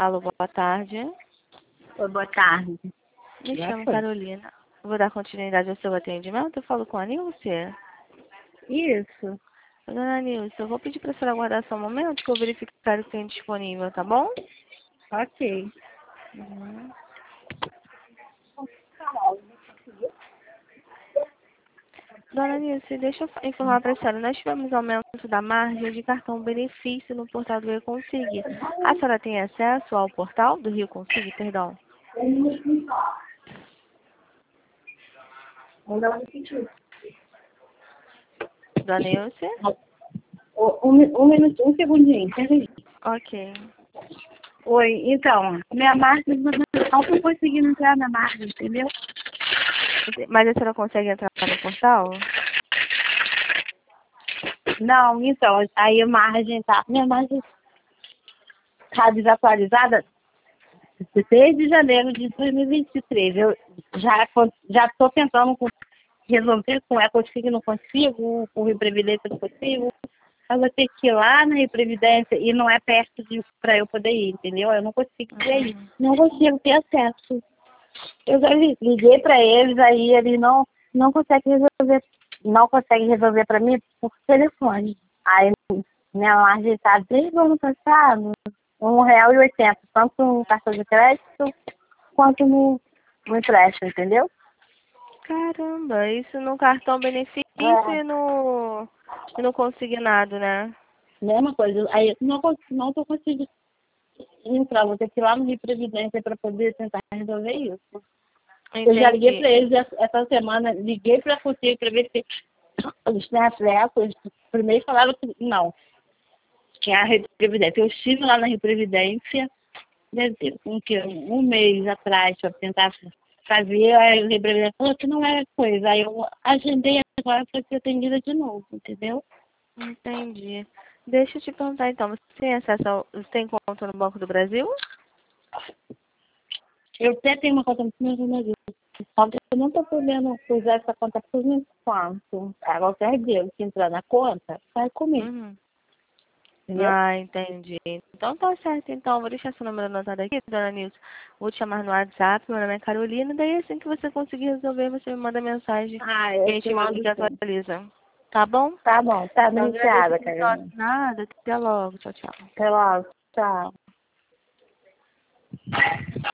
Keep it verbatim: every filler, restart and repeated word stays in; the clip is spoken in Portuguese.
Alô, boa tarde. Oi, boa tarde. Me Já chamo foi. Carolina. Vou dar continuidade ao seu atendimento. Eu falo com a Nilce. Isso. Dona Nilce, eu vou pedir para a senhora aguardar só um momento que eu verificar o que tem disponível, tá bom? Ok. Uhum. Dona Nilce, deixa eu fa- informar para a senhora. Nós tivemos aumento da margem de cartão benefício no portal do Rio Consig. A senhora tem acesso ao portal do Rio Consig, perdão? Não repetiu. Dona Nilce? Um, mi- um minuto, um segundinho, peraí. Ok. Oi, então, minha marca, não tô conseguindo entrar na marca, entendeu? Mas a senhora consegue entrar no portal? Não, então, aí a margem tá, minha margem tá desatualizada desde janeiro de dois mil e vinte e três. Eu já, con- já tô tentando com- resolver com a Ecosig, não consigo, com o Previdência não consigo. Eu vou ter que ir lá na Previdência e não é perto de para eu poder ir, entendeu? Eu não consigo ir aí. Uhum. Não consigo ter acesso. Eu já li- liguei para eles, aí eles não, não conseguem resolver, não conseguem resolver para mim por telefone. Aí minha margem está desde o ano passado, um real e oitenta, tanto no cartão de crédito quanto no, no empréstimo, entendeu? Caramba, isso no cartão benefício É, e no, e no consignado, né? mesma coisa. Aí não, cons- não tô conseguindo entrar, vou ter que ir lá no Rio Previdência para poder tentar resolver isso. Eu já liguei Entendi. para eles essa essa semana, liguei para você para ver se eles têm acesso. Eles primeiro falaram que não, que é a Rede Previdência. Eu estive lá na Rede Previdência, deve ter um, que, um mês atrás, para tentar fazer, aí a Rede Previdência falou que não era coisa. Aí eu agendei agora para ser atendida de novo, entendeu? Entendi. Deixa eu te perguntar então, você tem acesso ao, você tem conta no Banco do Brasil? Eu até tenho uma conta muito jornalista, só que eu não estou podendo usar essa conta por enquanto. Agora, qualquer dia que entrar na conta, vai comigo, Uhum. entendeu? Ah, entendi. Então tá certo, então. Vou deixar seu número anotado aqui, dona Nilce. Vou te chamar no WhatsApp, meu nome é Carolina, daí assim que você conseguir resolver, você me manda mensagem Ah, que a eu te gente vê o que mando que sim. atualiza. Tá bom? Tá bom, tá Então agradeço anunciada, por sua Carolina. nada. Até logo. Tchau, tchau. Até logo. Tchau.